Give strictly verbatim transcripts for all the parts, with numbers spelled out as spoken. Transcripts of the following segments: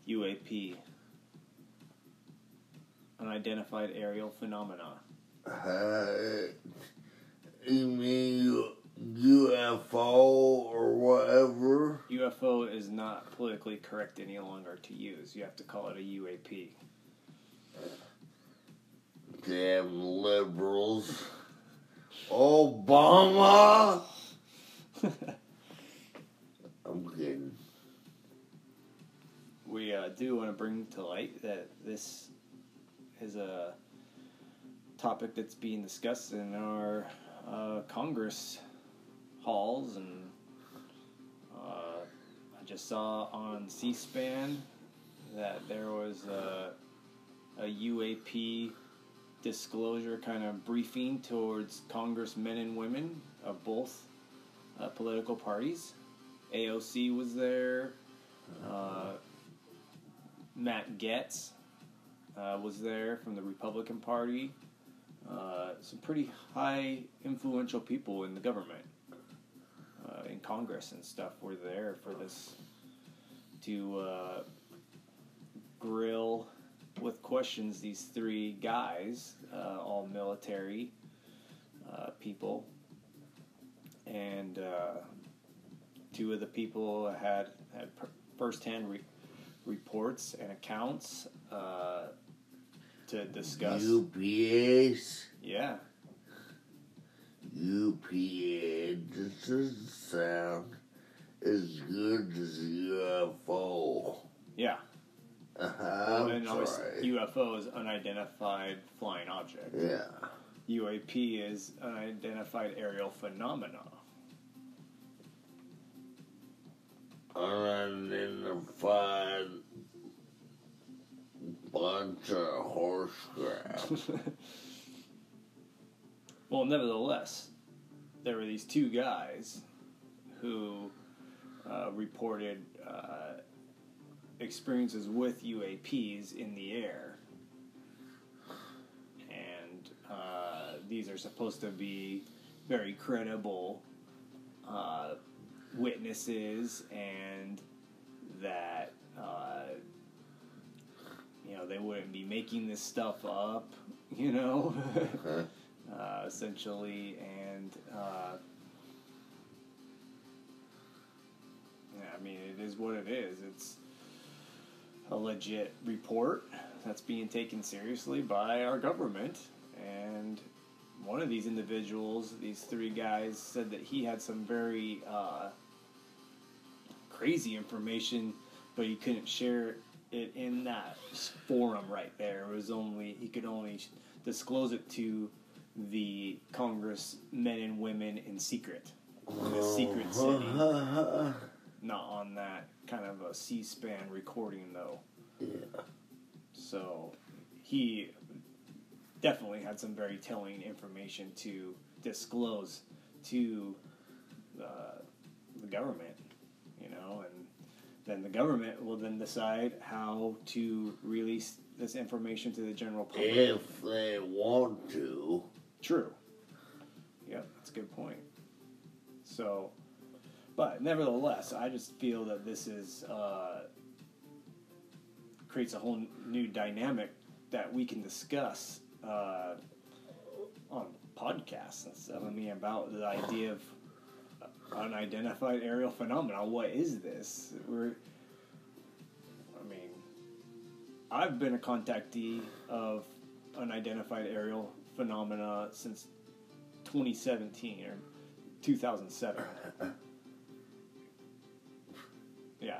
U A P. Unidentified aerial phenomena. Uh, you mean U- UFO or whatever? U F O is not politically correct any longer to use. You have to call it a U A P. Damn liberals. Obama! I'm kidding. We uh, do want to bring to light that this is a topic that's being discussed in our uh, Congress halls, and uh, I just saw on C-SPAN that there was a, a U A P disclosure kind of briefing towards congressmen and women of both uh, political parties. A O C was there. Uh, Matt Gaetz uh, was there from the Republican Party. Uh, some pretty high influential people in the government, uh, in Congress and stuff, were there for this to uh, grill with questions these three guys, uh, all military uh, people, and uh, two of the people had had per- firsthand re- reports and accounts uh, to discuss. U P S? Yeah. U P A doesn't sound as good as U F O. Yeah. Uh-huh, And always sorry. U F O is unidentified flying object. Yeah. U A P is unidentified aerial phenomena. Unidentified bunch of horse crap. Well, nevertheless, there were these two guys who uh, reported uh, experiences with U A Ps in the air. And uh, these are supposed to be very credible uh, witnesses, and that uh, you know, they wouldn't be making this stuff up, you know, Huh? uh, essentially, and uh, yeah, I mean, it is what it is. It's a legit report that's being taken seriously by our government, and one of these individuals, these three guys, said that he had some very uh, crazy information, but he couldn't share it in that forum right there. It was only, he could only disclose it to the congressmen and women in secret, in a secret setting, not on that kind of a C-SPAN recording though. Yeah. So he definitely had some very telling information to disclose to uh, the government, you know, and then the government will then decide how to release this information to the general public. If they want to. True. Yep, that's a good point. So, but nevertheless, I just feel that this is uh, creates a whole new dynamic that we can discuss uh, on podcasts and stuff. I mean, about the idea of unidentified aerial phenomena. What is this? We're, I mean, I've been a contactee of unidentified aerial phenomena since twenty seventeen or two thousand seven. Yeah.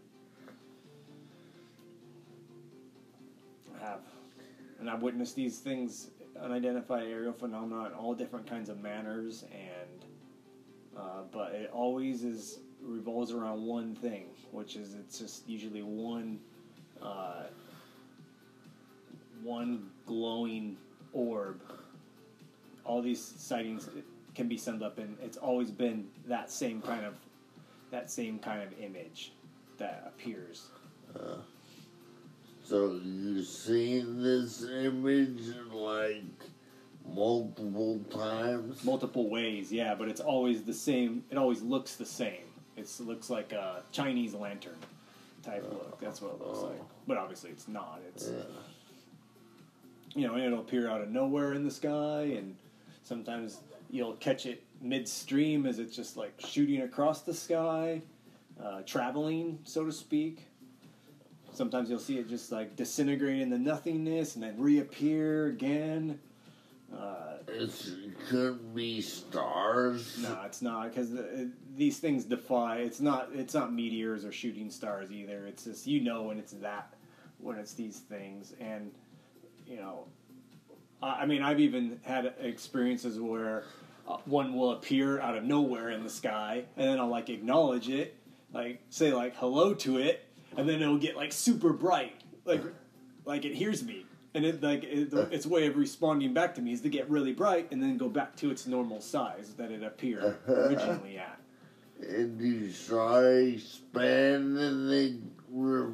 I have. And I've witnessed these things, unidentified aerial phenomena, in all different kinds of manners, and uh, but it always is revolves around one thing, which is it's just usually one uh, one glowing orb. All these sightings can be summed up in, it's always been that same kind of that same kind of image that appears. Uh, so you've seen this image like multiple times? Multiple ways, yeah, but it's always the same. It always looks the same. It's, it looks like a Chinese lantern type look. That's what it looks like. But obviously it's not. It's, Yeah. you know, and it'll appear out of nowhere in the sky, and sometimes you'll catch it midstream as it's just like shooting across the sky, uh, traveling, so to speak. Sometimes you'll see it just like disintegrate into nothingness and then reappear again. Uh, It's, it could be stars. no, it's not, because these things defy. It's not. It's not meteors or shooting stars either. It's just, you know, when it's that, when it's these things, and you know, I, I mean, I've even had experiences where uh, one will appear out of nowhere in the sky, and then I'll like acknowledge it, like say like hello to it, and then it'll get like super bright, like like it hears me. And it like it, its way of responding back to me is to get really bright and then go back to its normal size that it appeared originally at. And you try expand and they re-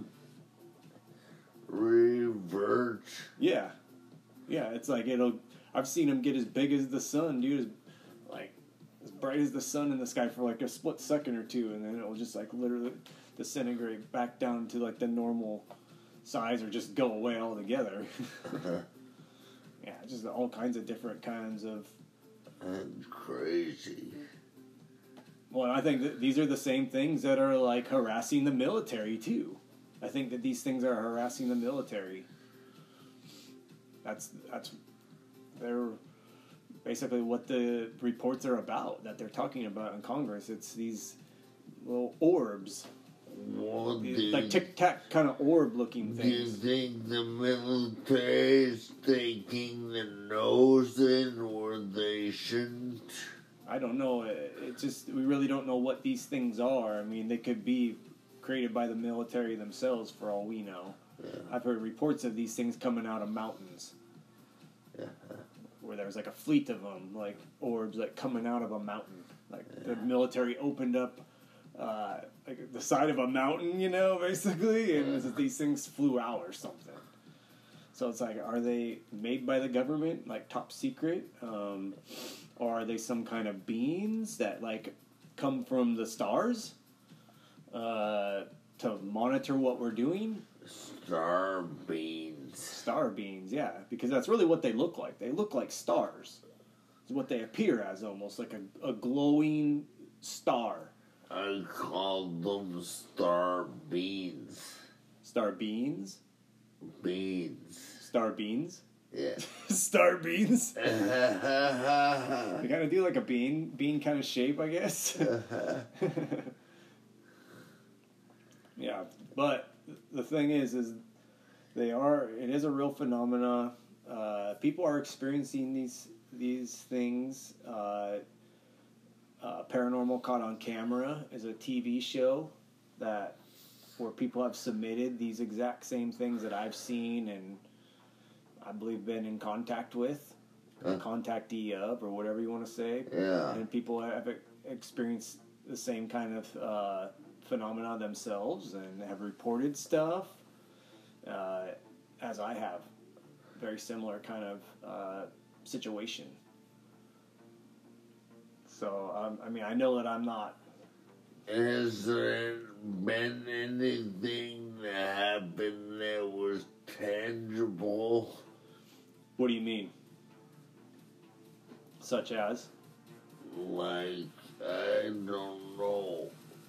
revert. Yeah, yeah. It's like it'll. I've seen them get as big as the sun, dude. As, like as bright as the sun in the sky for like a split second or two, and then it'll just like literally disintegrate back down to like the normal size or just go away altogether. Yeah, just all kinds of different kinds of. That's crazy. Well, I think that these are the same things that are like harassing the military too. I think that these things are harassing the military. That's that's they're basically what the reports are about that they're talking about in Congress. It's these little orbs. Well, do, Like tic tac kind of orb looking do you things. think the military is taking the nose in where they shouldn't? I don't know. It, it just we really don't know what these things are. I mean, they could be created by the military themselves for all we know. Yeah. I've heard reports of these things coming out of mountains, Yeah. where there's like a fleet of them, like orbs, like coming out of a mountain. Like the military opened up uh, like the side of a mountain, you know, basically, and Yeah. these things flew out or something. So it's like, are they made by the government, like top secret, um, or are they some kind of beings that like come from the stars uh, to monitor what we're doing? Star beans. Star beings, yeah, because that's really what they look like. They look like stars. It's what they appear as, almost like a, a glowing star. I call them star beans. Star beans? Beans. Star beans? Yeah. Star beans? They Yeah. kind of do like a bean, bean kind of shape, I guess. Yeah, but the thing is, is they are. It is a real phenomena. Uh, people are experiencing these these things. Uh, uh, Paranormal Caught on Camera is a T V show that where people have submitted these exact same things that I've seen and I believe been in contact with, Huh? contactee of, or whatever you want to say. Yeah. And people have e- experienced the same kind of uh, phenomena themselves and have reported stuff, uh, as I have. Very similar kind of uh, situation. So, um, I mean, I know that I'm not. Has there been anything that happened that was tangible? What do you mean? Such as? Like, I don't know.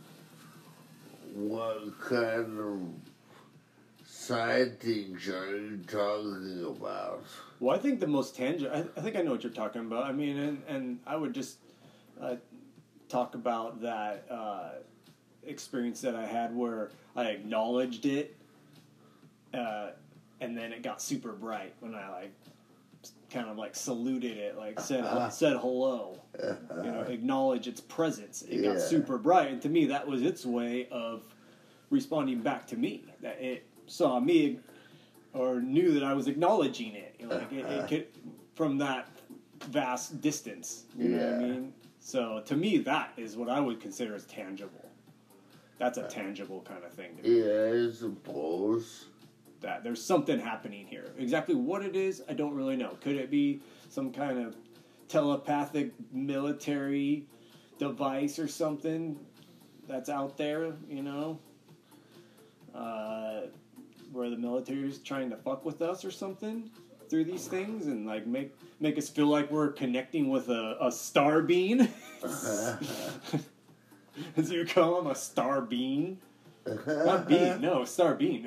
What kind of sightings are you talking about? Well, I think the most tangible. I, I think I know what you're talking about. I mean, and, and I would just uh, talk about that uh, experience that I had where I acknowledged it, uh, and then it got super bright when I like kind of like saluted it, like said Uh-huh. said hello, you know, acknowledge its presence. It Yeah. got super bright, and to me, that was its way of responding back to me. That it saw me or knew that I was acknowledging it. You know, like it, it could, from that vast distance. You know what I Yeah. mean? So to me, that is what I would consider as tangible. That's a tangible kind of thing to me. Yeah, I suppose. That there's something happening here. Exactly what it is, I don't really know. Could it be some kind of telepathic military device or something that's out there? You know. Uh, military is trying to fuck with us or something through these things and like make make us feel like we're connecting with a, a star being. As you call him, a star being? Not being, no, star being.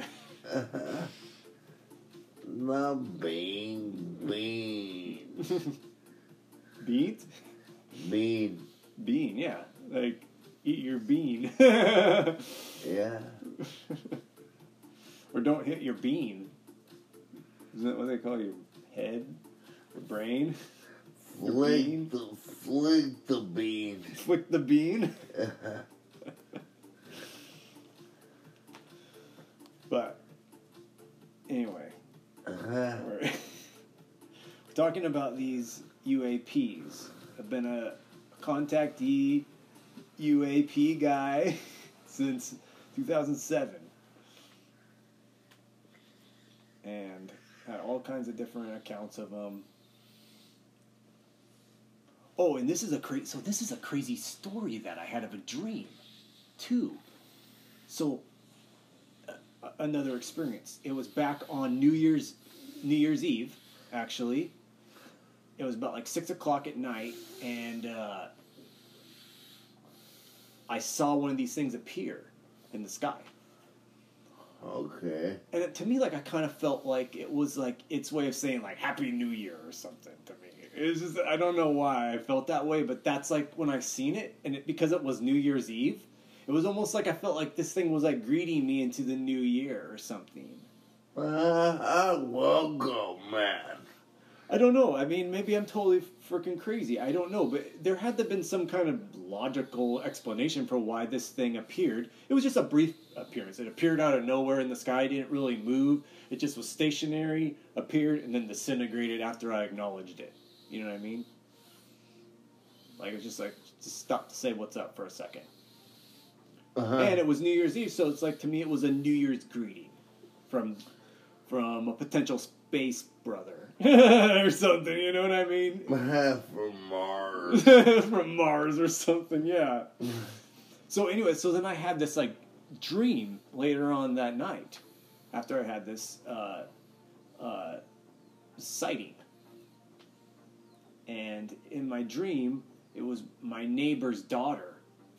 Not bean, bean. Beans? Bean. Bean, yeah. Like, eat your bean. Yeah. Or don't hit your bean. Isn't that what they call your head? Your brain? Your Flick bean? the, flick the bean. Flick the bean? But, anyway. Uh-huh. We're, we're talking about these U A Ps. I've been a contactee U A P guy since two thousand seven. And had all kinds of different accounts of them. Oh, and this is a cra- so this is a crazy story that I had of a dream, too. So, uh, another experience. It was back on New Year's New Year's Eve, actually. It was about like six o'clock at night, and uh, I saw one of these things appear in the sky. Okay. And it, to me, like, I kind of felt like it was like its way of saying like Happy New Year or something to me. It was just, I don't know why I felt that way, but that's like when I seen it, and it, because it was New Year's Eve, it was almost like I felt like this thing was like greeting me into the new year or something. Uh, welcome, man. I don't know. I mean, maybe I'm totally freaking crazy. I don't know. But there had to have been some kind of logical explanation for why this thing appeared. It was just a brief appearance. It appeared out of nowhere in the sky. Didn't really move. It just was stationary, appeared, and then disintegrated after I acknowledged it. You know what I mean? Like, it was just like, just stop to say what's up for a second. Uh-huh. And it was New Year's Eve, so it's like, to me, it was a New Year's greeting from from a potential space brother or something, you know what I mean? From Mars. From Mars or something, yeah. So anyway, so then I had this like dream later on that night after I had this uh, uh, sighting. And in my dream, it was my neighbor's daughter.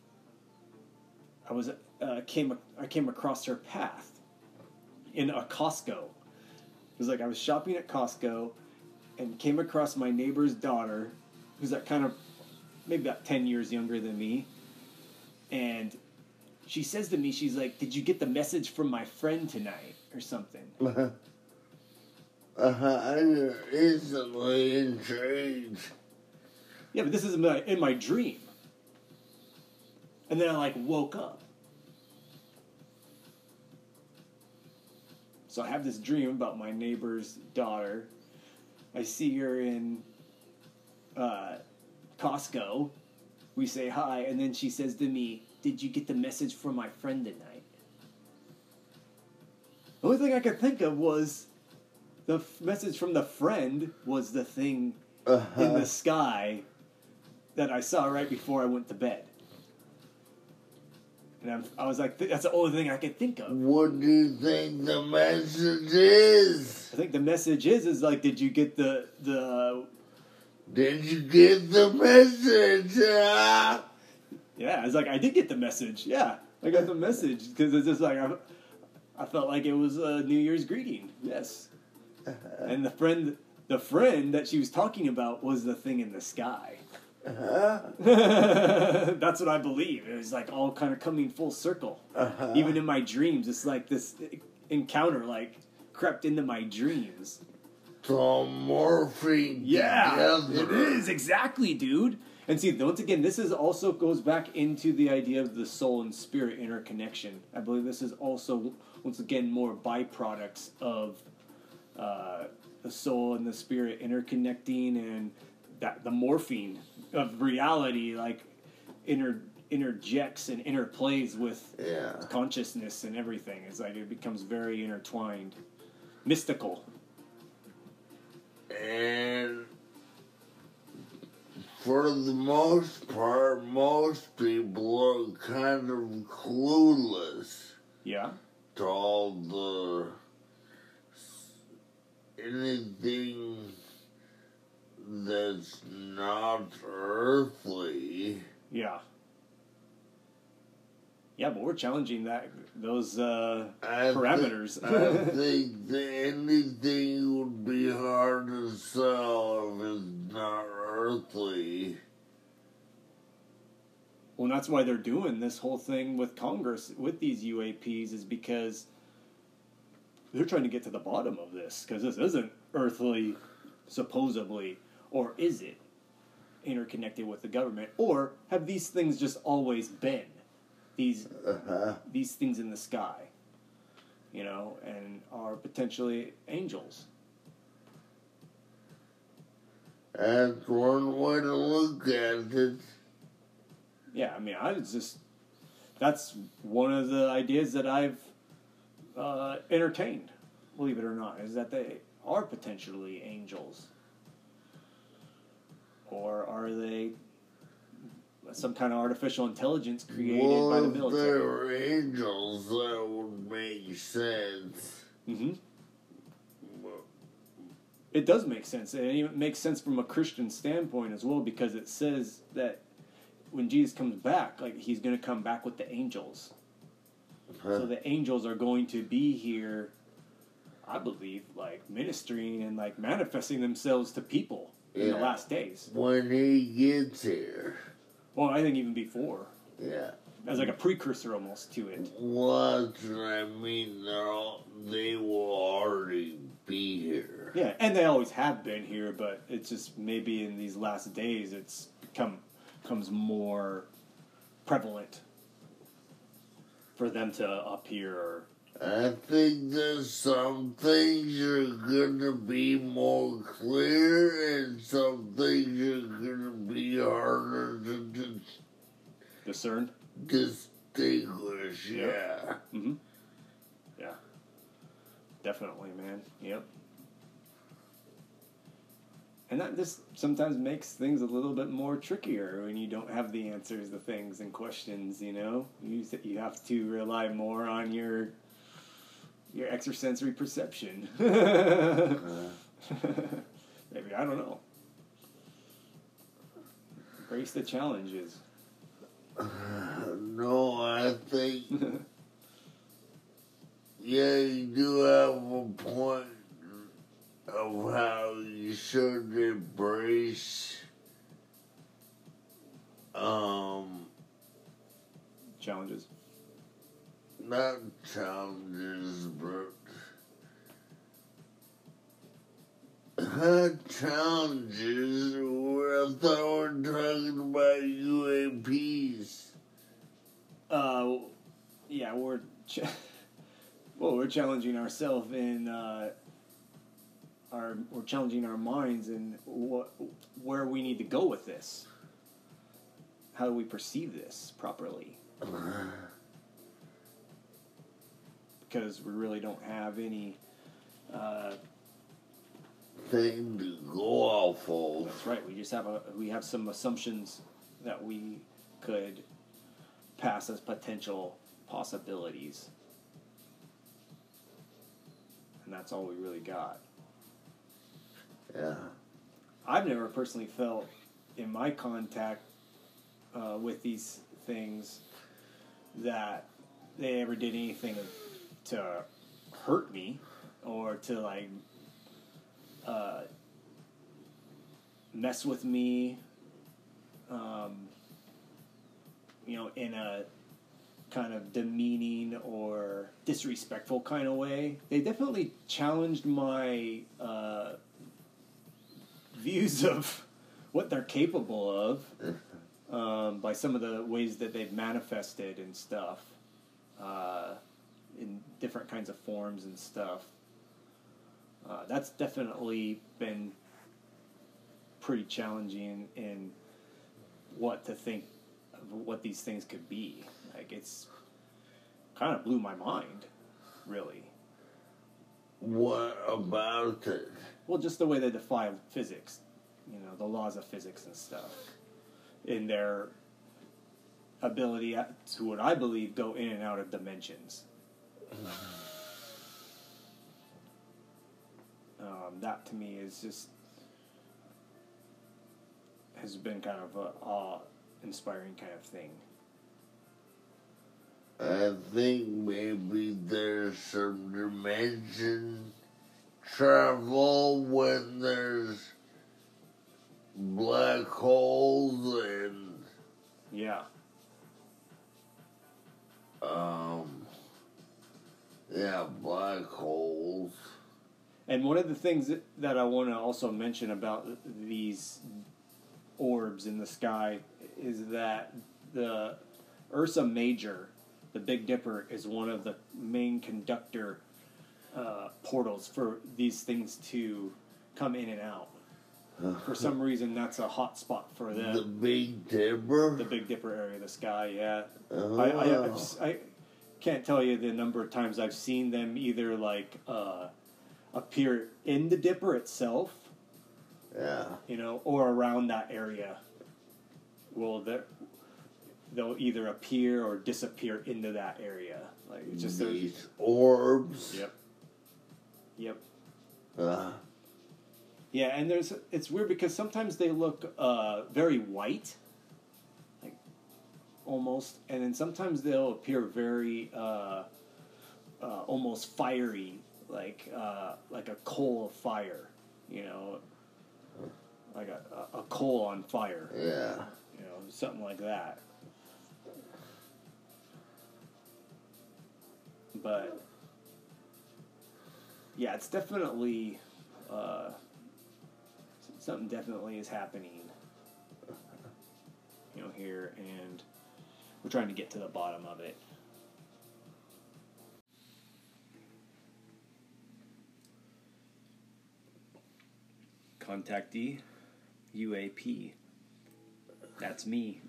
I was uh, came I came across her path in a Costco. It was like I was shopping at Costco and came across my neighbor's daughter, who's like kind of maybe about ten years younger than me. And she says to me, she's like, "Did you get the message from my friend tonight?" or something. Uh-huh. Uh-huh. I'm instantly intrigued. Yeah, but this is in my, in my dream. And then I like woke up. So I have this dream about my neighbor's daughter. I see her in uh, Costco. We say hi, and then she says to me, "Did you get the message from my friend tonight?" The only thing I could think of was the f- message from the friend was the thing Uh-huh. in the sky that I saw right before I went to bed. And I'm, I was like, that's the only thing I could think of. What do you think the message is? I think the message is, is like, did you get the, the, Did you get the message? Ah? yeah, it's like, I did get the message. Yeah, I got the message. Because it's just like, I, I felt like it was a New Year's greeting. Yes. And the friend, the friend that she was talking about was the thing in the sky. Uh-huh. That's what I believe. It was like all kind of coming full circle. Uh-huh. Even in my dreams, it's like this encounter like crept into my dreams. It's all morphing Yeah, together. it is exactly, dude. And see, once again, this is also goes back into the idea of the soul and spirit interconnection. I believe this is also once again more byproducts of uh, the soul and the spirit interconnecting and that the morphine of reality like inter interjects and interplays with Yeah. consciousness and everything. It's like it becomes very intertwined, mystical. And for the most part, most people are kind of clueless Yeah. to all the anything that's not earthly. Yeah. Yeah, but we're challenging that those uh, I parameters. Th- I think that anything would be hard to sell if it's not earthly. Well, and that's why they're doing this whole thing with Congress with these U A Ps, is because they're trying to get to the bottom of this, because this isn't earthly, supposedly, or is it interconnected with the government, or have these things just always been these Uh-huh. these things in the sky, you know, and are potentially angels? That's one way to look at it. Yeah, I mean, I was just that's one of the ideas that I've uh, entertained, believe it or not, is that they are potentially angels. Or are they some kind of artificial intelligence created well, by the if military? they're angels, that would make sense. Mm-hmm. It does make sense. And it even makes sense from a Christian standpoint as well, because it says that when Jesus comes back, like, he's going to come back with the angels. Huh. So the angels are going to be here, I believe, like, ministering and, like, manifesting themselves to people in the Yeah. last days. When he gets here. Well, I think even before. Yeah. As like a precursor almost to it. What I mean, they're all, they will already be here. Yeah, and they always have been here, but it's just maybe in these last days it's become becomes more prevalent for them to appear. Or, I think that some things are going to be more clear and some things are going to be harder to dis- discern. distinguish. Yeah. Yeah. Mm-hmm. Yeah. Definitely, man. Yep. And that just sometimes makes things a little bit more trickier when you don't have the answers to things and questions, you know? You you have to rely more on your your extrasensory perception. Uh, Maybe, I don't know. Embrace the challenges. no, I think, yeah, you do have a point of how you should embrace um Challenges. not challenges but not challenges where I thought we were talking about U A Ps. Uh, yeah, we're ch- well, we're challenging ourselves in uh, our we're challenging our minds in what where we need to go with this. How do we perceive this properly? Because we really don't have any. Uh, Thing to go off of. that's right. We just have a we have some assumptions that we could pass as potential possibilities, and that's all we really got. Yeah. I've never personally felt in my contact uh, with these things that they ever did anything to hurt me or to like uh, mess with me, um, you know, in a kind of demeaning or disrespectful kind of way. They definitely challenged my uh, views of what they're capable of um, by some of the ways that they've manifested and stuff uh, in different kinds of forms and stuff. Uh, that's definitely been pretty challenging in what to think of what these things could be. Like, it's kind of blew my mind, really. What about it? Well, just the way they defy physics, you know, the laws of physics and stuff, in their ability to, what I believe, go in and out of dimensions. Um, that to me is just has been kind of a awe-inspiring kind of thing. I think maybe there's some dimension travel when there's black holes and Yeah. um yeah, black holes. And one of the things that, that I want to also mention about these orbs in the sky is that the Ursa Major, the Big Dipper, is one of the main conductor uh, portals for these things to come in and out. For some reason, that's a hot spot for them. The Big Dipper? The Big Dipper area of the sky, yeah. Oh. I, I, I've, I can't tell you the number of times I've seen them either, like, uh, appear in the Dipper itself, Yeah. you know, or around that area. Well, they'll either appear or disappear into that area. Like, it's just these orbs. Yep. Yep. Uh, Yeah, and there's it's weird because sometimes they look uh, very white, like almost, and then sometimes they'll appear very uh, uh, almost fiery, like uh, like a coal of fire, you know, like a, a coal on fire. yeah. You know, something like that. But yeah, it's definitely. Uh, Something definitely is happening, you know, here, and we're trying to get to the bottom of it. Contactee, U A P. That's me.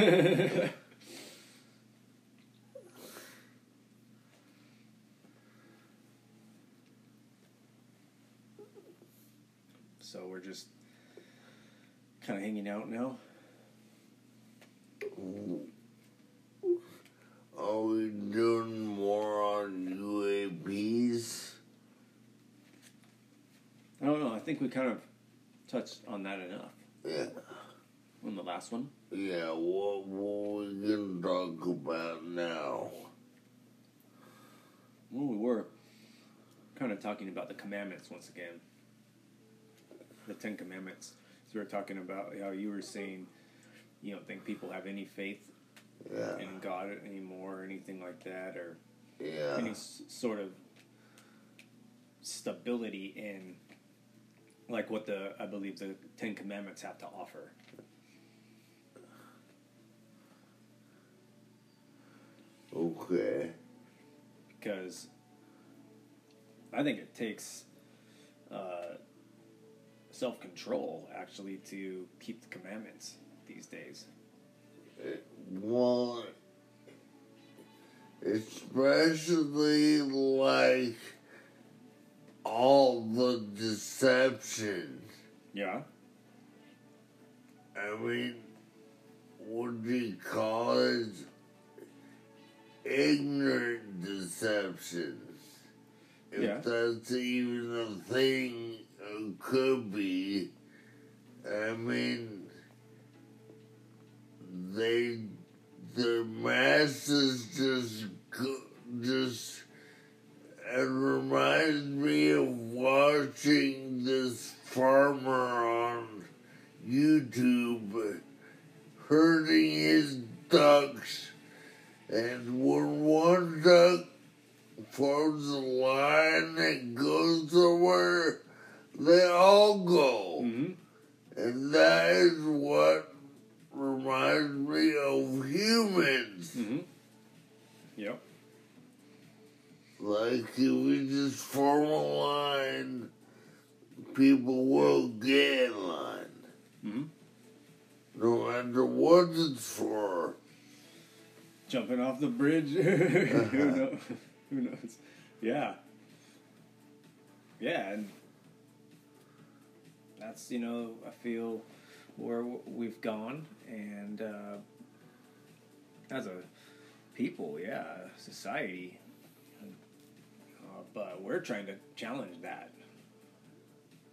So we're just kind of hanging out now. Are we doing more on U A Ps? I don't know. I think we kind of touched on that enough. Yeah. On the last one. Yeah, what, what are we going to talk about now? Well, we were kind of talking about the commandments once again. The Ten Commandments. So we were talking about how you were saying you don't think people have any faith Yeah. in God anymore or anything like that, or Yeah. any s- sort of stability in like what the I believe the Ten Commandments have to offer. Okay. Because I think it takes uh, self-control, actually, to keep the commandments these days. Well, especially like all the deception. Yeah. I mean, what do you call it? Ignorant deceptions. If Yeah. that's even a thing, it could be. I mean, they, the masses just, go- just, it reminds me of watching this farmer on YouTube herding his ducks, and when one duck forms a line and goes somewhere, they all go. Mm-hmm. And that is what reminds me of humans. Mm-hmm. Yep. Like, if we just form a line, people will get in line. Mm-hmm. No matter what it's for. Jumping off the bridge. Who knows? Who knows? Yeah. Yeah, and that's, you know, I feel where we've gone, and uh, as a people, yeah, society, uh, but we're trying to challenge that.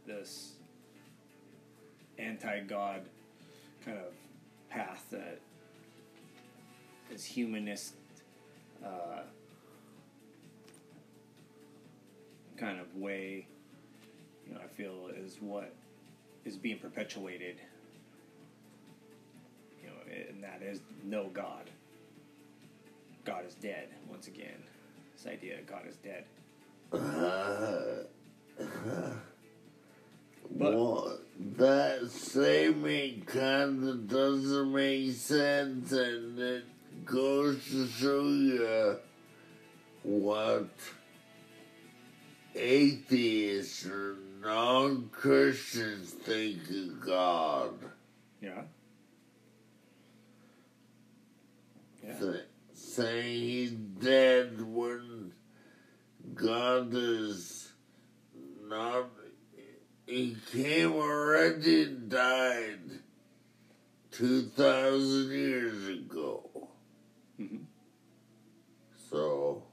this anti-God kind of path that is humanist uh, kind of way, you know, I feel is what is being perpetuated, you know, and that is no God. God is dead, once again. This idea that God is dead. Uh, But- well, that statement kind of doesn't make sense, and it goes to show you what atheists or non-Christians think of God. Yeah. Yeah. Th- saying he's dead when God is not. He came already and died two thousand years ago. Mm-hmm. So,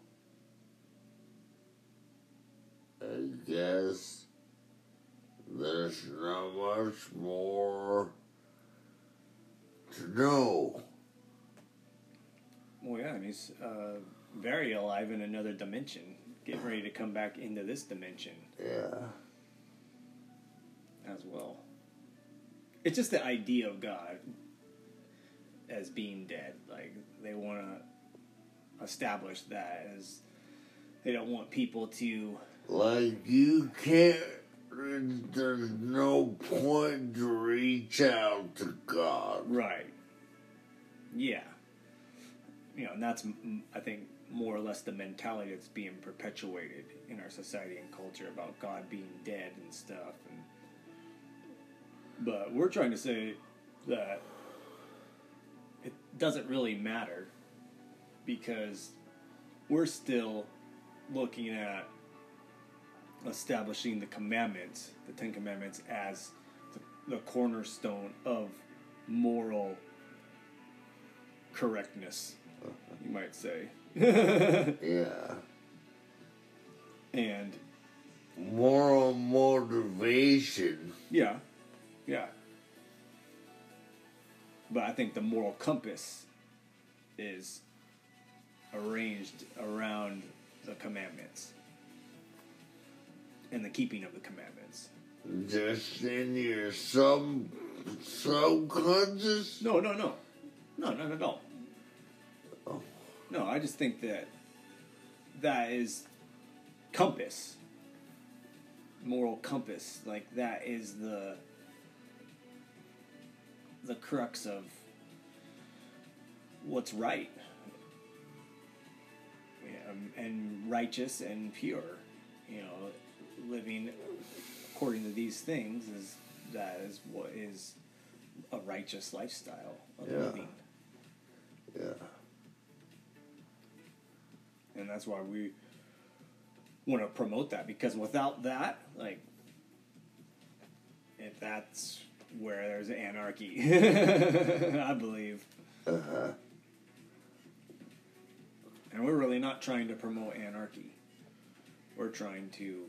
I guess there's not much more to know. Well, yeah, and he's uh, very alive in another dimension, getting ready to come back into this dimension Yeah. as well. It's just the idea of God as being dead. Like, they want to establish that as they don't want people to. Like, you can't, there's no point to reach out to God. Right. Yeah. You know, and that's, mm, I think, more or less the mentality that's being perpetuated in our society and culture about God being dead and stuff. And but we're trying to say that it doesn't really matter because we're still looking at establishing the commandments, the Ten Commandments, as the, the cornerstone of moral correctness, you might say. Yeah. And Moral motivation. yeah, yeah. But I think the moral compass is arranged around the commandments and the keeping of the commandments. Just in your sub subconscious. No, no, no. No, not at all. Oh. No, I just think that that is compass. Moral compass. Like, that is the the crux of what's right. Yeah, um, and righteous and pure. You know, living according to these things is that is what is a righteous lifestyle of Yeah. living. Yeah. And that's why we want to promote that, because without that, like, if that's where there's anarchy, I believe. Uh-huh. And we're really not trying to promote anarchy. We're trying to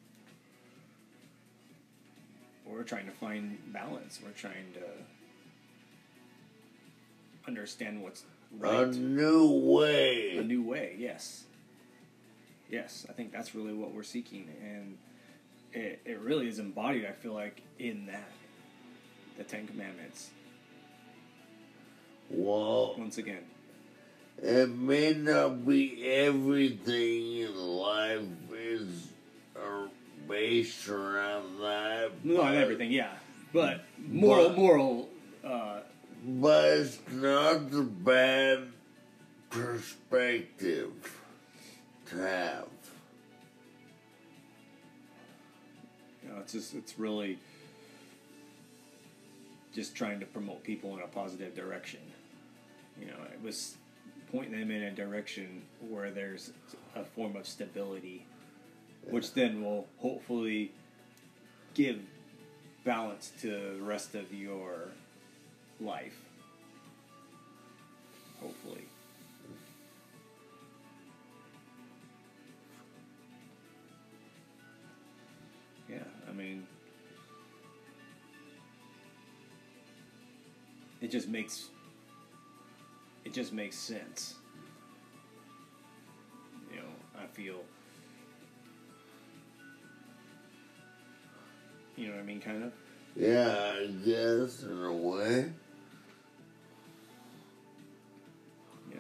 we're trying to find balance. We're trying to understand what's right. A new way. A new way, yes. Yes, I think that's really what we're seeking, and it it really is embodied, I feel like, in that. The Ten Commandments. Well, Once again. it may not be everything in life is uh, based around that. Not but- everything, yeah. But moral But- moral uh But it's not a bad perspective to have. you know, it's just it's really just trying to promote people in a positive direction. You know, it was pointing them in a direction where there's a form of stability, which then will hopefully give balance to the rest of your life. Hopefully. Yeah, I mean, just makes it just makes sense. You know, I feel, you know what I mean, kind of. Yeah, I guess in a way. Yeah.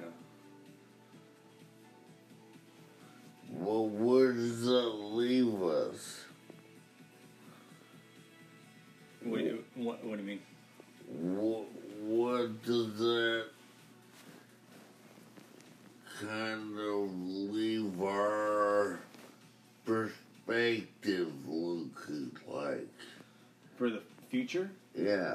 Well, where does that leave us? Wait, what? What do you mean? What, what does that kind of leave our perspective looking like? For the future? Yeah.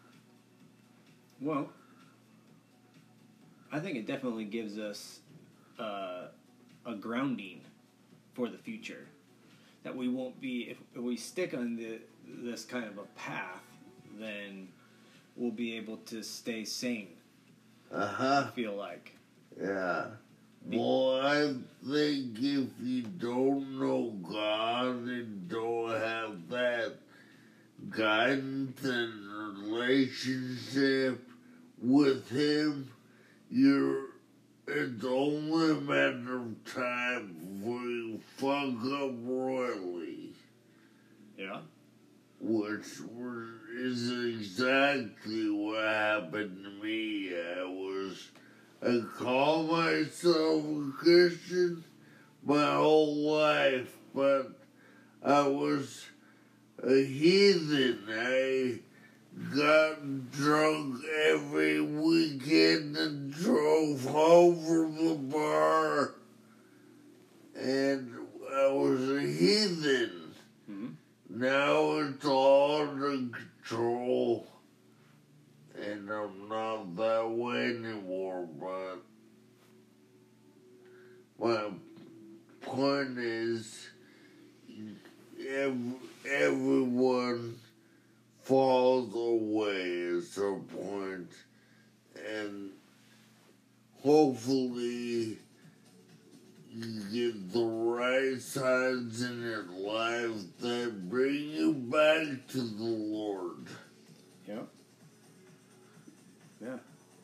Well, I think it definitely gives us uh, a grounding for the future. That we won't be, if, if we stick on the this kind of a path, then we'll be able to stay sane. Uh-huh. I feel like. Yeah. Well, I think if you don't know God and don't have that guidance and relationship with Him, you're, it's only a matter of time before you fuck up royally. Yeah. Which is exactly what happened to me. I was, I call myself a Christian my whole life, but I was a heathen. I got drunk every weekend and drove home from the bar, and I was a heathen. Mm-hmm. Now it's all under control, and I'm not that way anymore, but my point is, every, everyone falls away at some point, and hopefully you get the right signs in your life that bring you back to the Lord. Yeah. Yeah.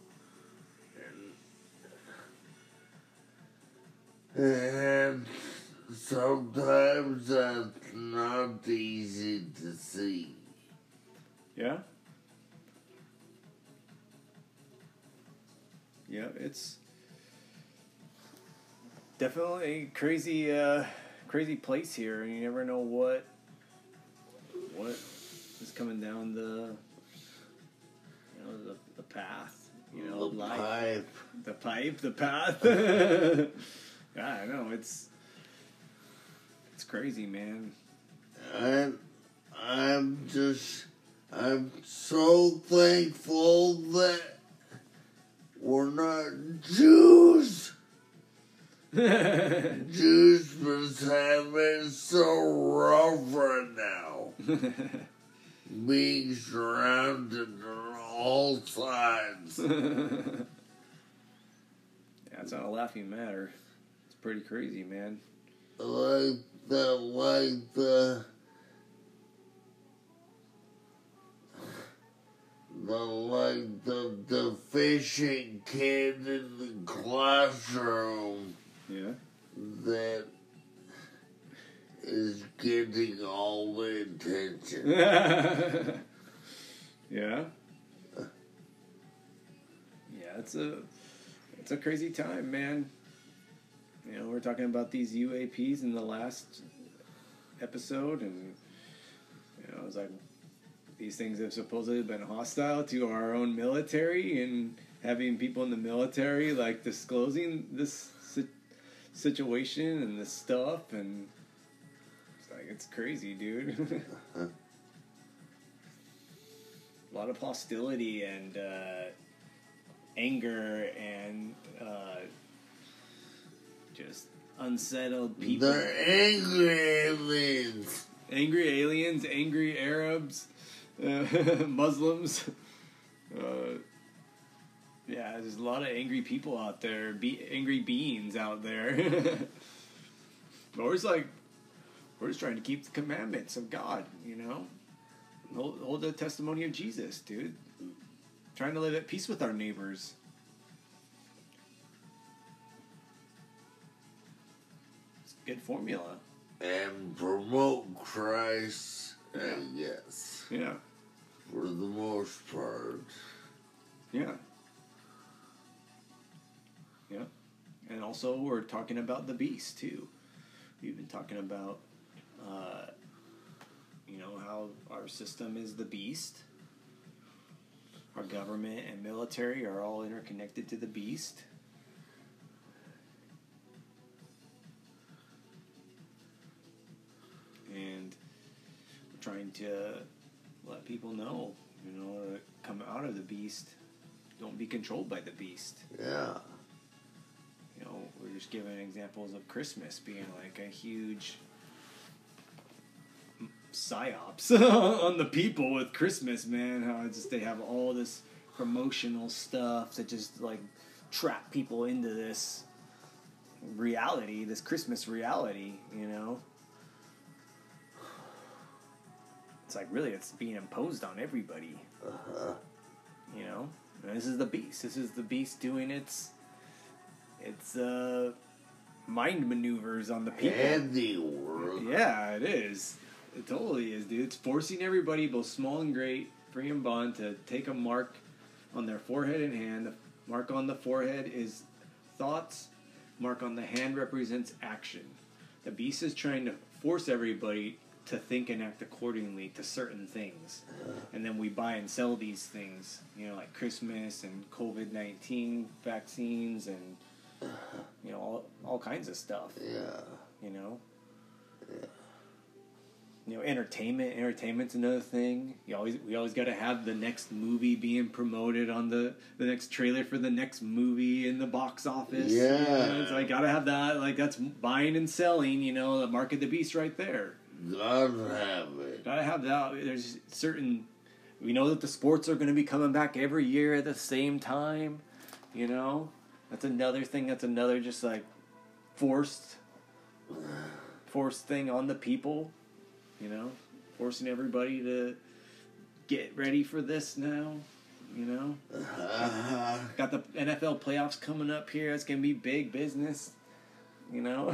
And, and sometimes that's not easy to see. Yeah. Yeah, it's definitely a crazy, uh, crazy place here, and you never know what, what is coming down the, you know, the, the path, you know, The life, pipe. the pipe, the path. Yeah, I know it's, it's crazy, man. I'm, I'm just, I'm so thankful that we're not Jews. Jews must have it so rough right now. Being surrounded on all sides. Yeah, it's not a laughing matter. It's pretty crazy, man. Like the, like the, the, like the deficient kid in the classroom. Yeah. That is getting all the attention. Yeah. Yeah, it's a it's a crazy time, man. You know, we're talking about these U A Ps in the last episode, and you know, it's like these things have supposedly been hostile to our own military, and having people in the military like disclosing this si- situation and this stuff, and it's like it's crazy, dude. A lot of hostility and uh, anger and uh, just unsettled people. They're angry aliens. Angry aliens, angry Arabs, uh, Muslims. Uh, yeah, there's a lot of angry people out there, be- angry beings out there. But we're just like, we're just trying to keep the commandments of God, you know? Hold, hold the testimony of Jesus, dude. trying to live at peace with our neighbors. It's a good formula. And promote Christ, I guess. Yeah. For the most part. Yeah. Yeah. And also, we're talking about the beast, too. We've been talking about, uh, you know, how our system is the beast. Our government and military are all interconnected to the beast. And we're trying to let people know, you know, to come out of the beast. Don't be controlled by the beast. Yeah. You know, we're just giving examples of Christmas being like a huge psyops on the people with Christmas, man. How it's just they have all this promotional stuff that just like trap people into this reality, this Christmas reality, you know. It's like really it's being imposed on everybody. Uh-huh. You know? And this is the beast. This is the beast doing its its uh mind maneuvers on the people. Handiwork. Yeah, it is. It totally is, dude. It's forcing everybody, both small and great, free and bond, to take a mark on their forehead and hand. The mark on the forehead is thoughts. Mark on the hand represents action. The beast is trying to force everybody to think and act accordingly to certain things. And then we buy and sell these things, you know, like Christmas and covid nineteen vaccines and, you know, all, all kinds of stuff. Yeah. You know? Yeah. You know, entertainment. Entertainment's another thing. You always we always got to have the next movie being promoted on the the next trailer for the next movie in the box office. Yeah, you know, so I gotta have that. Like that's buying and selling. You know, the mark of the beast right there. Gotta have it. Gotta have that. There's certain. We know that the sports are going to be coming back every year at the same time. You know, that's another thing. That's another just like forced, forced thing on the people. You know, forcing everybody to get ready for this now. You know, Uh-huh. got the N F L playoffs coming up here. It's gonna be big business. You know,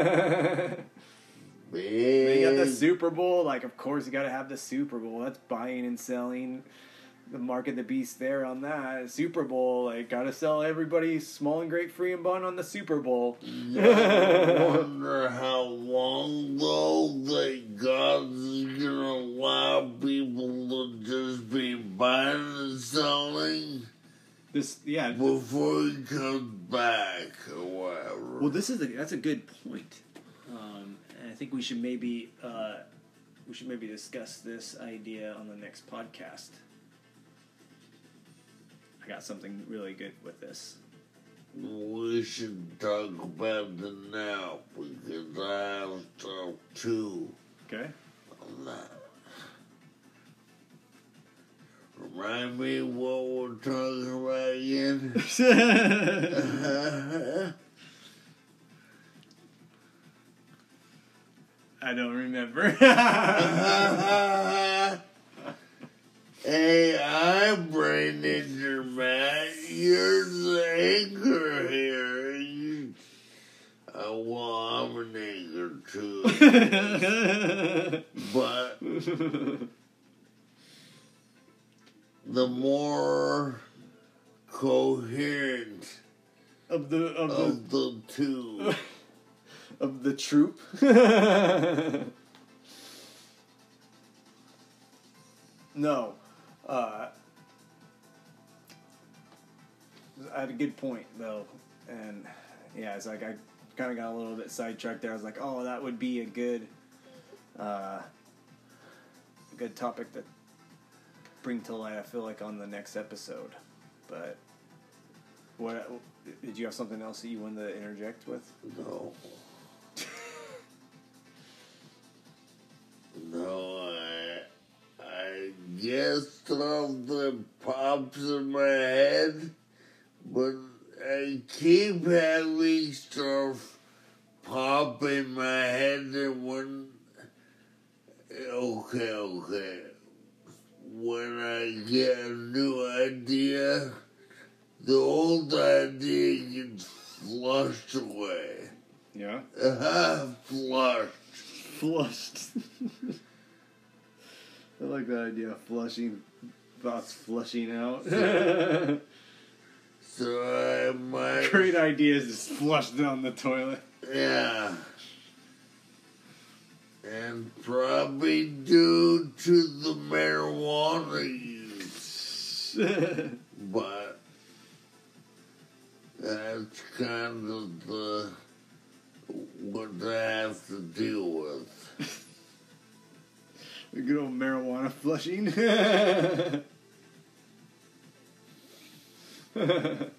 Big. then you got the Super Bowl. Like, of course, you got to have the Super Bowl. That's buying and selling. The mark of the beast there on that Super Bowl. Like, got to sell everybody small and great, free and bun on the Super Bowl. I wonder how long, though, that God's gonna allow people to just be buying and selling This, yeah. before he comes back or whatever. Well, this is a, that's a good point. Um, and I think we should maybe uh, we should maybe discuss this idea on the next podcast. I got something really good with this. We should talk about it now because I have stuff too Okay. on that. Remind me what we're talking about again? I don't remember. Hey, I'm Brandon Matt. You're the anchor here. You, uh, well, I'm an anchor too. But the more coherent of the of the of the two. of the troop. No. Uh, I had a good point, though. And, yeah, it's like I kind of got a little bit sidetracked there. I was like, oh, that would be a good, uh, a good topic to bring to light, I feel like, on the next episode. But, what did you have something else that you wanted to interject with? No. No, I, I guess something pops in my head, but I keep having stuff pop in my head and when, okay, okay, when I get a new idea, the old idea gets flushed away. Yeah? Uh, flushed. Flushed. I like that idea of flushing. Thoughts flushing out. So I might... Great ideas just flushed down the toilet. Yeah. And probably due to the marijuana use. But that's kind of the what I have to deal with. The good old marijuana flushing.